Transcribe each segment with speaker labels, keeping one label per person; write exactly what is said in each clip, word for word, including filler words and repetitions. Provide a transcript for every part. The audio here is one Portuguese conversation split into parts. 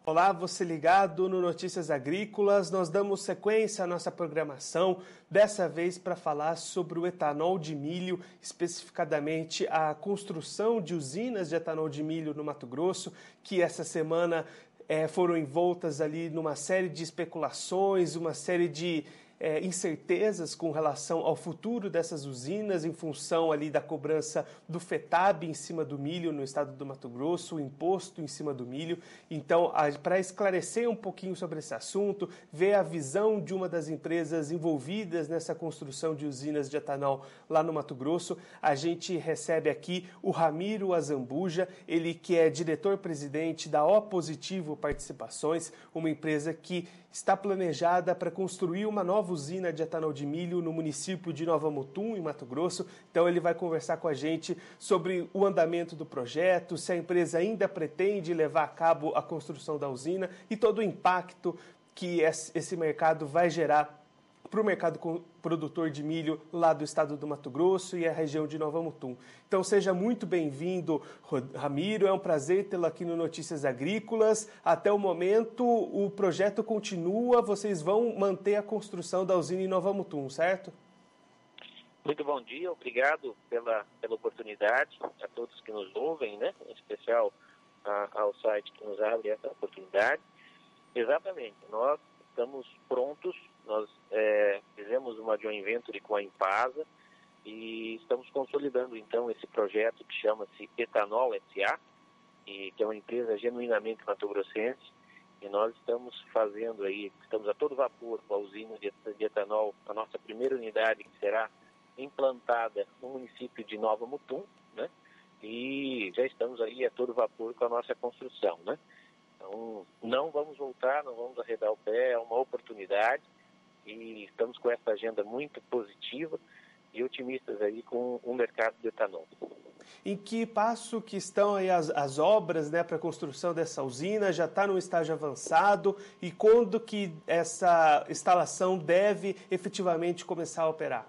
Speaker 1: Olá, você ligado no Notícias Agrícolas. Nós damos sequência à nossa programação, dessa vez para falar sobre o etanol de milho, especificadamente a construção de usinas de etanol de milho no Mato Grosso, que essa semana é, foram envoltas ali numa série de especulações, uma série de É, incertezas com relação ao futuro dessas usinas, em função ali da cobrança do FETAB em cima do milho no estado do Mato Grosso, o imposto em cima do milho. Então, para esclarecer um pouquinho sobre esse assunto, ver a visão de uma das empresas envolvidas nessa construção de usinas de etanol lá no Mato Grosso, a gente recebe aqui o Ramiro Azambuja, ele que é diretor-presidente da O Positivo Participações, uma empresa que está planejada para construir uma nova usina de etanol de milho no município de Nova Mutum, em Mato Grosso. Então ele vai conversar com a gente sobre o andamento do projeto, se a empresa ainda pretende levar a cabo a construção da usina e todo o impacto que esse mercado vai gerar para o mercado produtor de milho lá do estado do Mato Grosso e a região de Nova Mutum. Então seja muito bem-vindo, Ramiro, é um prazer tê-lo aqui no Notícias Agrícolas. Até o momento o projeto continua, vocês vão manter a construção da usina em Nova Mutum, certo?
Speaker 2: Muito bom dia, obrigado pela, pela oportunidade, a todos que nos ouvem, né? Em especial a, ao site que nos abre essa oportunidade. Exatamente, nós estamos prontos. Nós é, fizemos uma joint venture com a Impasa e estamos consolidando então esse projeto que chama-se Etanol S A, e que é uma empresa genuinamente mato-grossense, e nós estamos fazendo aí, estamos a todo vapor com a usina de, de etanol, a nossa primeira unidade que será implantada no município de Nova Mutum, né? E já estamos aí a todo vapor com a nossa construção, né? Então, não vamos voltar, não vamos arredar o pé, é uma oportunidade. E estamos com essa agenda muito positiva e otimistas aí com o mercado de etanol.
Speaker 1: Em que passo que estão aí as, as obras, né, para a construção dessa usina? Já está num estágio avançado? E quando que essa instalação deve efetivamente começar a operar?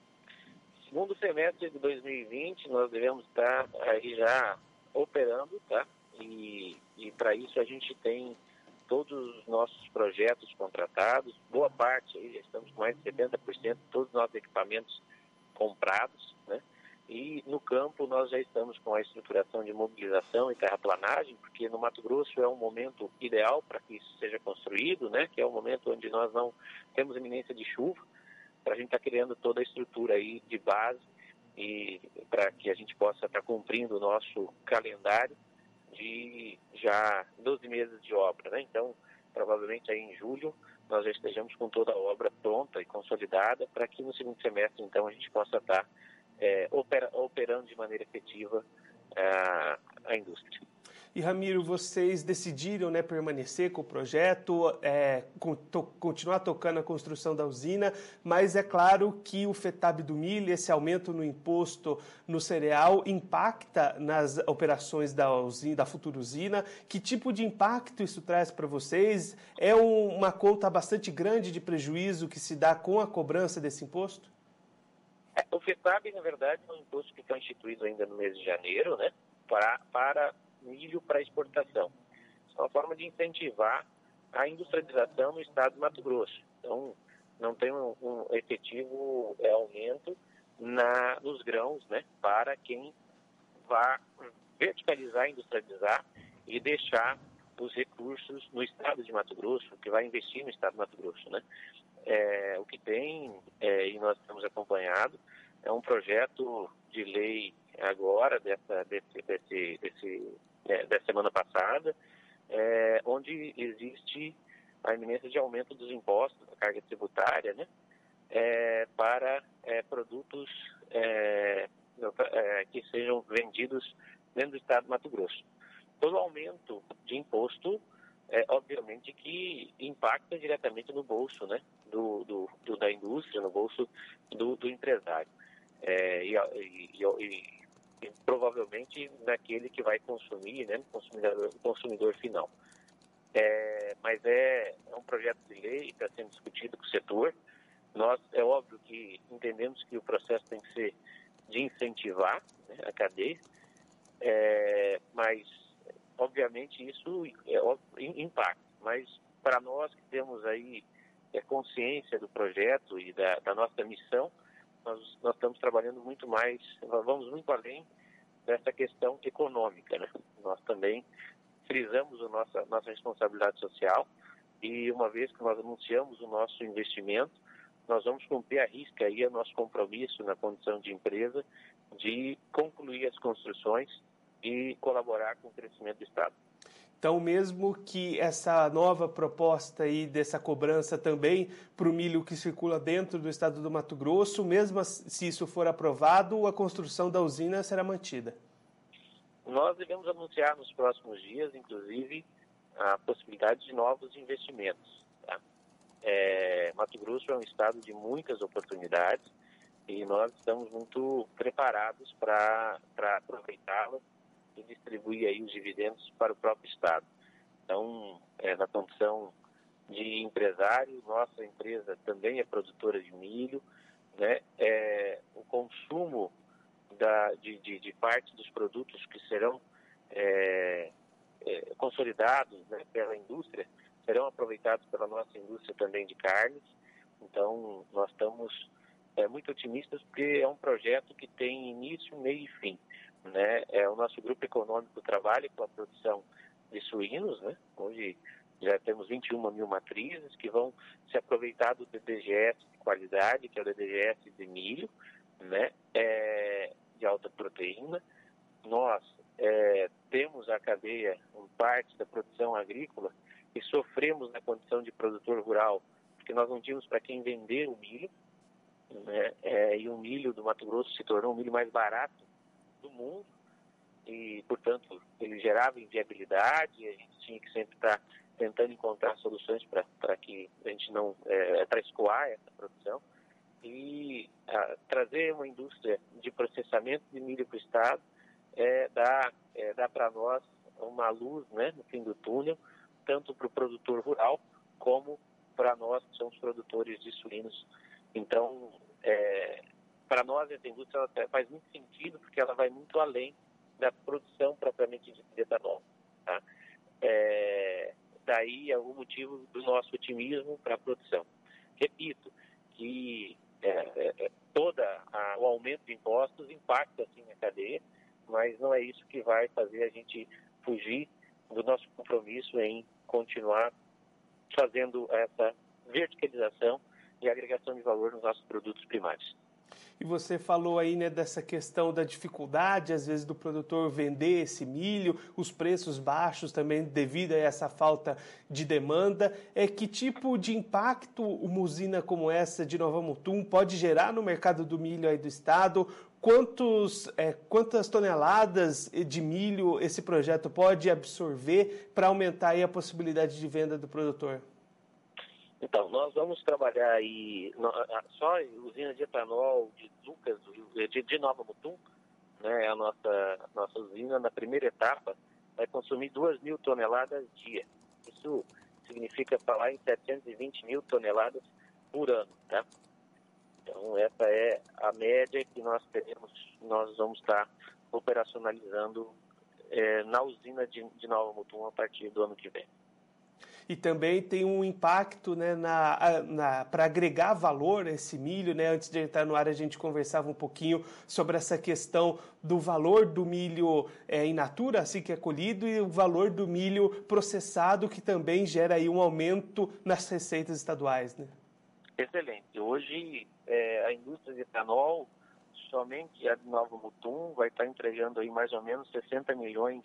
Speaker 2: Segundo semestre de dois mil e vinte, nós devemos estar aí já operando, tá? E, e para isso a gente tem todos os nossos projetos contratados, boa parte, aí já estamos com mais de setenta por cento de todos os nossos equipamentos comprados, né? E no campo nós já estamos com a estruturação de mobilização e terraplanagem, porque no Mato Grosso é um momento ideal para que isso seja construído, né? Que é o momento onde nós não temos iminência de chuva, para a gente estar tá criando toda a estrutura aí de base e para que a gente possa estar tá cumprindo o nosso calendário de já doze meses de obra, né? Então, provavelmente aí em julho nós já estejamos com toda a obra pronta e consolidada para que no segundo semestre, então, a gente possa estar é, opera, operando de maneira efetiva a, a indústria.
Speaker 1: E, Ramiro, vocês decidiram, né, permanecer com o projeto, é, com, to, continuar tocando a construção da usina, mas é claro que o FETAB do milho, esse aumento no imposto no cereal, impacta nas operações da usina, da futura usina. Que tipo de impacto isso traz para vocês? É um, uma conta bastante grande de prejuízo que se dá com a cobrança desse imposto?
Speaker 2: É, o FETAB, na verdade, é um imposto que foi instituído ainda no mês de janeiro, né, para... para milho para exportação. É uma forma de incentivar a industrialização no estado de Mato Grosso. Então, não tem um, um efetivo é, aumento na, nos grãos, né, para quem vá verticalizar, industrializar e deixar os recursos no estado de Mato Grosso, que vai investir no estado de Mato Grosso, né? É, o que tem, é, e nós temos acompanhado, é um projeto de lei agora, dessa, desse, desse, desse É, da semana passada, é, onde existe a iminência de aumento dos impostos, da carga tributária, né, é, para é, produtos é, é, que sejam vendidos dentro do estado de Mato Grosso. Todo aumento de imposto, é, obviamente, que impacta diretamente no bolso, né, do, do, do, da indústria, no bolso do, do empresário. É, e, e, e provavelmente naquele que vai consumir, né, consumidor, consumidor final. É, mas é, é um projeto de lei que está sendo discutido com o setor. Nós, é óbvio que entendemos que o processo tem que ser de incentivar, né, a cadeia, é, mas obviamente isso é, impacta, mas para nós que temos aí é, consciência do projeto e da, da nossa missão, nós, nós estamos trabalhando muito mais, nós vamos muito além dessa questão econômica, né? Nós também frisamos a nossa, nossa responsabilidade social e uma vez que nós anunciamos o nosso investimento, nós vamos cumprir a risca aí o nosso compromisso na condição de empresa de concluir as construções e colaborar com o crescimento do Estado.
Speaker 1: Então, mesmo que essa nova proposta aí dessa cobrança também para o milho que circula dentro do estado do Mato Grosso, mesmo se isso for aprovado, a construção da usina será mantida?
Speaker 2: Nós devemos anunciar nos próximos dias, inclusive, a possibilidade de novos investimentos. Tá? É, Mato Grosso é um estado de muitas oportunidades e nós estamos muito preparados para aproveitá-las e distribuir aí os dividendos para o próprio estado. Então, é, na condição de empresário, nossa empresa também é produtora de milho, né? É, o consumo da, de, de, de parte dos produtos que serão é, é, consolidados, né, pela indústria, serão aproveitados pela nossa indústria também de carnes. Então, nós estamos é, muito otimistas porque é um projeto que tem início, meio e fim. Né? É, o nosso grupo econômico trabalha com a produção de suínos, né? Hoje já temos vinte e uma mil matrizes que vão se aproveitar do D D G S de qualidade, que é o D D G S de milho, né? É, de alta proteína. Nós é, temos a cadeia, em parte da produção agrícola, e sofremos na condição de produtor rural, porque nós não tínhamos para quem vender o milho, né? É, e o milho do Mato Grosso se tornou um milho mais barato do mundo e, portanto, ele gerava inviabilidade e a gente tinha que sempre estar tentando encontrar soluções para que a gente não, é, para escoar essa produção e a, trazer uma indústria de processamento de milho para o estado é, dá, é, dá para nós uma luz, né, no fim do túnel, tanto para o produtor rural como para nós que somos produtores de suínos. Então, é, para nós, essa indústria ela faz muito sentido porque ela vai muito além da produção propriamente de etanol. Tá? É, daí é o motivo do nosso otimismo para a produção. Repito que é, é, toda a, o aumento de impostos impacta assim a cadeia, mas não é isso que vai fazer a gente fugir do nosso compromisso em continuar fazendo essa verticalização e agregação de valor nos nossos produtos primários.
Speaker 1: E você falou aí, né, dessa questão da dificuldade, às vezes, do produtor vender esse milho, os preços baixos também devido a essa falta de demanda. É, que tipo de impacto uma usina como essa de Nova Mutum pode gerar no mercado do milho aí do estado? Quantos, é, quantas toneladas de milho esse projeto pode absorver para aumentar aí a possibilidade de venda do produtor?
Speaker 2: Então, nós vamos trabalhar aí, só usina de etanol de Lucas, de, de Nova Mutum, né, a nossa, nossa usina, na primeira etapa, vai consumir duas mil toneladas dia. Isso significa falar em setecentos e vinte mil toneladas por ano, tá? Então, essa é a média que nós teremos, nós vamos estar operacionalizando é, na usina de, de Nova Mutum a partir do ano que vem.
Speaker 1: E também tem um impacto, né, na, na, para agregar valor a esse milho, né? Antes de entrar no ar, a gente conversava um pouquinho sobre essa questão do valor do milho é, in natura, assim que é colhido, e o valor do milho processado, que também gera aí um aumento nas receitas estaduais, né?
Speaker 2: Excelente. Hoje, é, a indústria de etanol, somente a de Nova Mutum, vai estar entregando aí mais ou menos sessenta milhões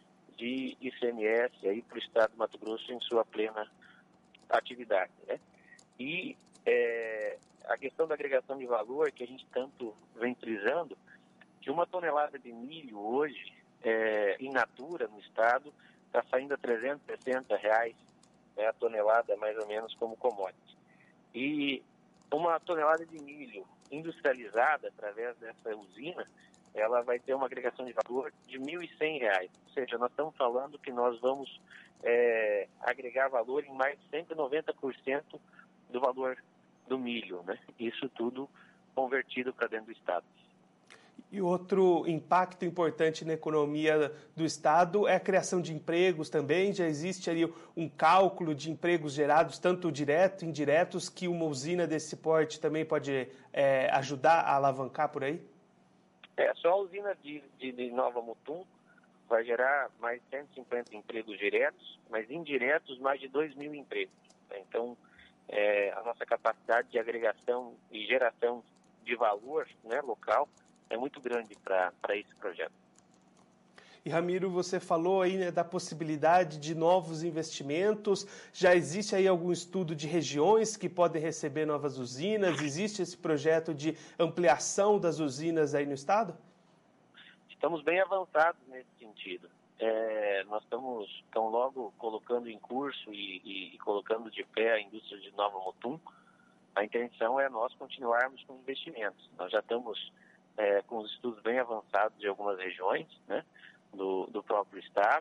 Speaker 2: de I C M S aí para o estado do Mato Grosso em sua plena atividade, né? E é, a questão da agregação de valor que a gente tanto vem frisando, que uma tonelada de milho hoje, é, in natura no estado, está saindo a trezentos e sessenta reais, né, a tonelada mais ou menos como commodity. E uma tonelada de milho industrializada através dessa usina, ela vai ter uma agregação de valor de mil e cem reais. Ou seja, nós estamos falando que nós vamos é, agregar valor em mais de cento e noventa por cento do valor do milho, né? Isso tudo convertido para dentro do estado.
Speaker 1: E E outro impacto importante na economia do Estado é a criação de empregos também. Já existe ali um cálculo de empregos gerados, tanto direto e indiretos, que uma usina desse porte também pode é, ajudar a alavancar por aí?
Speaker 2: É, só a usina de, de, de Nova Mutum vai gerar mais de cento e cinquenta empregos diretos, mas indiretos mais de dois mil empregos. Então, é, a nossa capacidade de agregação e geração de valor, né, local é muito grande para esse projeto.
Speaker 1: E, Ramiro, você falou aí, né, da possibilidade de novos investimentos. Já existe aí algum estudo de regiões que podem receber novas usinas? Existe esse projeto de ampliação das usinas aí no estado?
Speaker 2: Estamos bem avançados nesse sentido. É, nós estamos tão logo colocando em curso e, e, e colocando de pé a indústria de Nova Mutum. A intenção é nós continuarmos com investimentos. Nós já estamos é, com os estudos bem avançados de algumas regiões, né, do, do próprio estado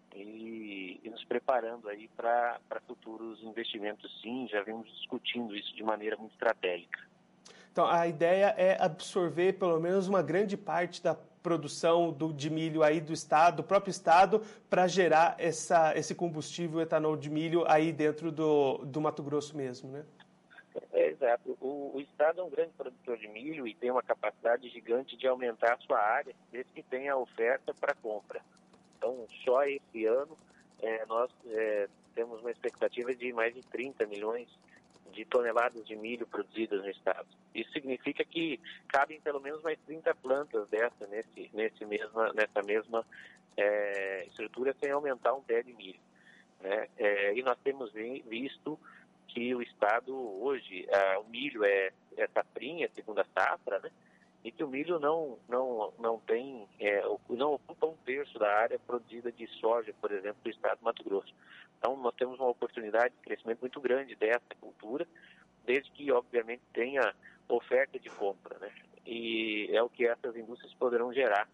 Speaker 2: e, e nos preparando aí para futuros investimentos, sim. Já vimos discutindo isso de maneira muito estratégica.
Speaker 1: Então, a ideia é absorver pelo menos uma grande parte da produção do, de milho aí do estado, do próprio estado, para gerar essa, esse combustível etanol de milho aí dentro do, do Mato Grosso mesmo, né?
Speaker 2: É, exato. O, o estado é um grande produtor de milho e tem uma capacidade gigante de aumentar a sua área, desde que tenha oferta para compra. Então, só esse ano, é, nós é, temos uma expectativa de mais de trinta milhões de toneladas de milho produzidas no estado. Isso significa que cabem pelo menos mais trinta plantas dessa nesse, nesse mesma, nessa mesma é, estrutura sem aumentar um pé de milho, né? É, e nós temos visto que o estado hoje, ah, o milho é, é safrinha, segunda safra, né? E que o milho não, não, não tem, é, não ocupa um terço da área produzida de soja, por exemplo, do estado do Mato Grosso. Então, nós temos uma oportunidade de crescimento muito grande dessa cultura, desde que, obviamente, tenha oferta de compra, né? E é o que essas indústrias poderão gerar.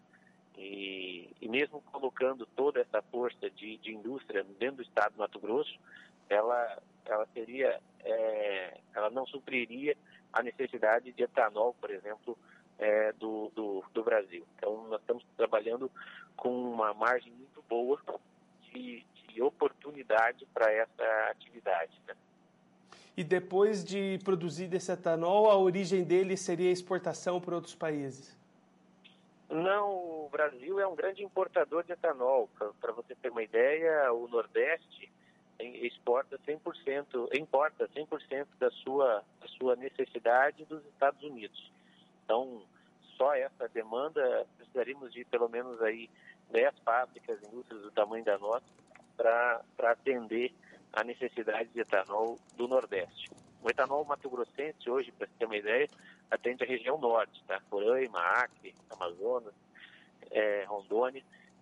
Speaker 2: E, e mesmo colocando toda essa força de, de indústria dentro do estado do Mato Grosso, ela, ela seria, é, ela não supriria a necessidade de etanol, por exemplo, é, do, do, do Brasil. Então, nós estamos trabalhando com uma margem muito boa de, de oportunidade para essa atividade, né?
Speaker 1: E depois de produzir esse etanol, a origem dele seria exportação para outros países?
Speaker 2: Não, o Brasil é um grande importador de etanol. Para você ter uma ideia, o Nordeste exporta cem por cento, importa cem por cento da sua, da sua necessidade dos Estados Unidos. Então, só essa demanda, precisaríamos de pelo menos aí dez fábricas, indústrias do tamanho da nossa, para atender a necessidade de etanol do Nordeste. O etanol mato-grossense hoje, para você ter uma ideia, atende a região norte, tá? Roraima, Acre, Amazonas, é, Rondônia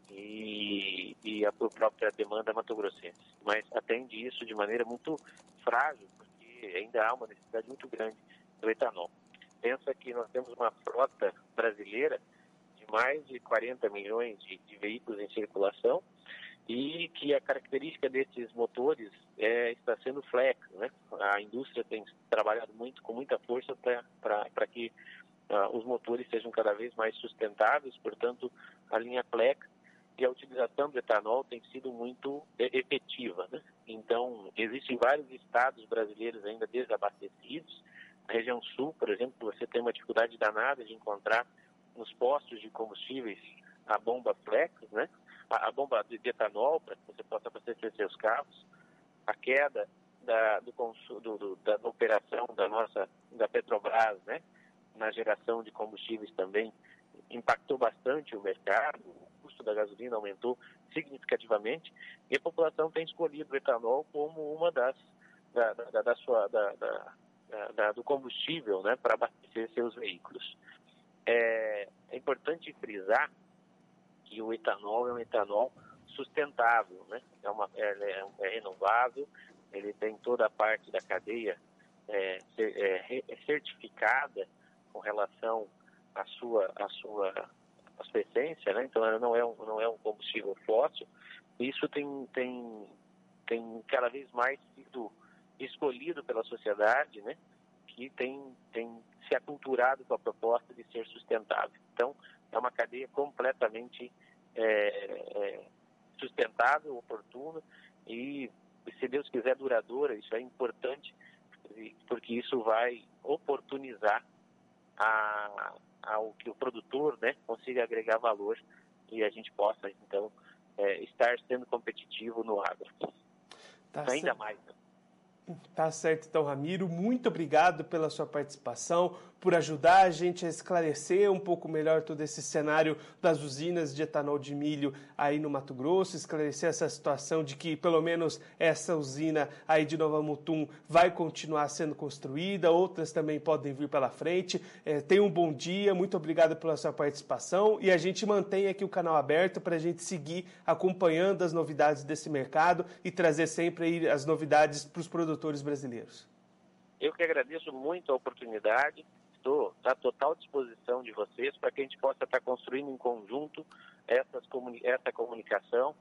Speaker 2: e, e a própria demanda mato-grossense. Mas atende isso de maneira muito frágil, porque ainda há uma necessidade muito grande do etanol. Pensa que nós temos uma frota brasileira de mais de quarenta milhões de, de veículos em circulação e que a característica desses motores é, está sendo flex, né? A indústria tem trabalhado muito, com muita força para que uh, os motores sejam cada vez mais sustentáveis, portanto, a linha flex e a utilização do etanol tem sido muito efetiva, né? Então, existem vários estados brasileiros ainda desabastecidos. Na região sul, por exemplo, você tem uma dificuldade danada de encontrar nos postos de combustíveis a bomba flex, né? A, a bomba de, de etanol, para que você possa abastecer seus carros. A queda da, do, do, do, da, da operação da nossa, da Petrobras, né? Na geração de combustíveis também impactou bastante o mercado, o custo da gasolina aumentou significativamente e a população tem escolhido o etanol como uma das, da, da, da sua, da, da, da, do combustível, né? Para abastecer seus veículos. É, é importante frisar que o etanol é um etanol sustentável, né? É, uma, é, é renovável, ele tem toda a parte da cadeia é, é, é certificada com relação à sua, à sua, à sua essência, né? Então, ela não é um, não é um combustível fóssil. Isso tem, tem, tem cada vez mais sido escolhido pela sociedade, né? que tem, tem se aculturado com a proposta de ser sustentável. Então, é uma cadeia completamente é, é, sustentável, oportuna e, se Deus quiser, duradoura. Isso é importante, porque isso vai oportunizar a, ao que o produtor, né, consiga agregar valor e a gente possa, então, é, estar sendo competitivo no agro.
Speaker 1: Tá
Speaker 2: Ainda
Speaker 1: certo.
Speaker 2: mais, né?
Speaker 1: Tá certo, então, Ramiro, muito obrigado pela sua participação, por ajudar a gente a esclarecer um pouco melhor todo esse cenário das usinas de etanol de milho aí no Mato Grosso, esclarecer essa situação de que pelo menos essa usina aí de Nova Mutum vai continuar sendo construída, outras também podem vir pela frente. É, tenha um bom dia, muito obrigado pela sua participação e a gente mantém aqui o canal aberto para a gente seguir acompanhando as novidades desse mercado e trazer sempre aí as novidades para os produtores brasileiros.
Speaker 2: Eu que agradeço muito a oportunidade. Estou à total disposição de vocês para que a gente possa estar construindo em conjunto essas comuni- essa comunicação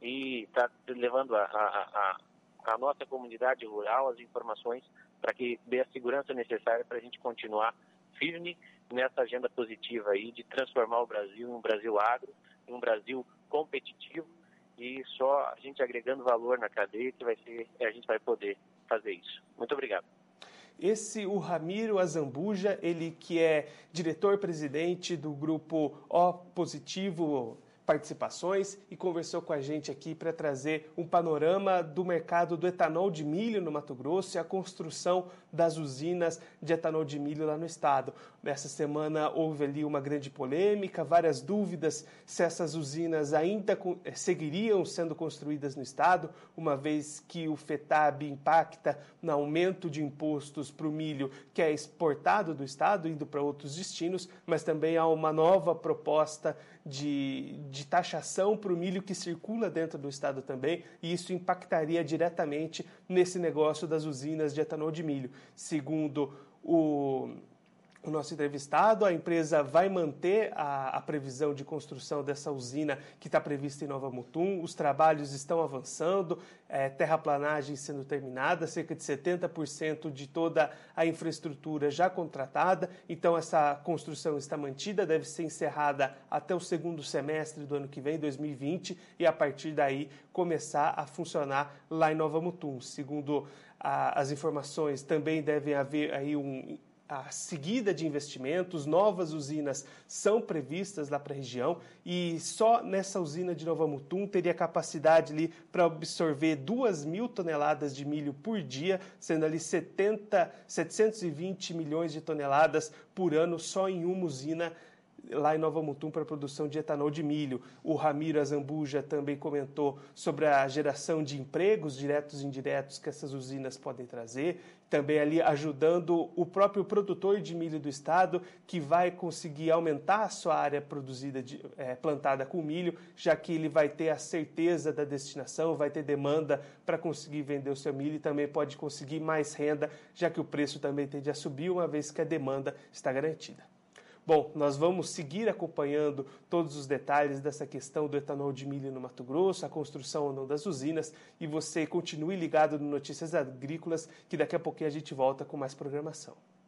Speaker 2: e estar levando a, a, a, a nossa comunidade rural as informações para que dê a segurança necessária para a gente continuar firme nessa agenda positiva aí de transformar o Brasil em um Brasil agro, em um Brasil competitivo, e só a gente agregando valor na cadeia que vai ser, a gente vai poder fazer isso. Muito obrigado.
Speaker 1: Esse, o Ramiro Azambuja, ele que é diretor-presidente do grupo O Positivo Participações e conversou com a gente aqui para trazer um panorama do mercado do etanol de milho no Mato Grosso e a construção das usinas de etanol de milho lá no estado. Nessa semana houve ali uma grande polêmica, várias dúvidas se essas usinas ainda seguiriam sendo construídas no estado, uma vez que o FETAB impacta no aumento de impostos para o milho que é exportado do estado, indo para outros destinos, mas também há uma nova proposta de, de taxação para o milho que circula dentro do estado também, e isso impactaria diretamente nesse negócio das usinas de etanol de milho. Segundo o... O nosso entrevistado, a empresa vai manter a, a previsão de construção dessa usina que está prevista em Nova Mutum. Os trabalhos estão avançando, é, terraplanagem sendo terminada, cerca de setenta por cento de toda a infraestrutura já contratada. Então, essa construção está mantida, deve ser encerrada até o segundo semestre do ano que vem, dois mil e vinte, e a partir daí começar a funcionar lá em Nova Mutum. Segundo a, as informações, também deve haver aí um... a seguida de investimentos, novas usinas são previstas lá para a região e só nessa usina de Nova Mutum teria capacidade ali para absorver duas mil toneladas de milho por dia, sendo ali setenta, setecentos e vinte milhões de toneladas por ano só em uma usina lá em Nova Mutum para a produção de etanol de milho. O Ramiro Azambuja também comentou sobre a geração de empregos diretos e indiretos que essas usinas podem trazer, também ali ajudando o próprio produtor de milho do estado, que vai conseguir aumentar a sua área produzida, de, é, plantada com milho, já que ele vai ter a certeza da destinação, vai ter demanda para conseguir vender o seu milho e também pode conseguir mais renda, já que o preço também tende a subir, uma vez que a demanda está garantida. Bom, nós vamos seguir acompanhando todos os detalhes dessa questão do etanol de milho no Mato Grosso, a construção ou não das usinas, e você continue ligado no Notícias Agrícolas, que daqui a pouquinho a gente volta com mais programação.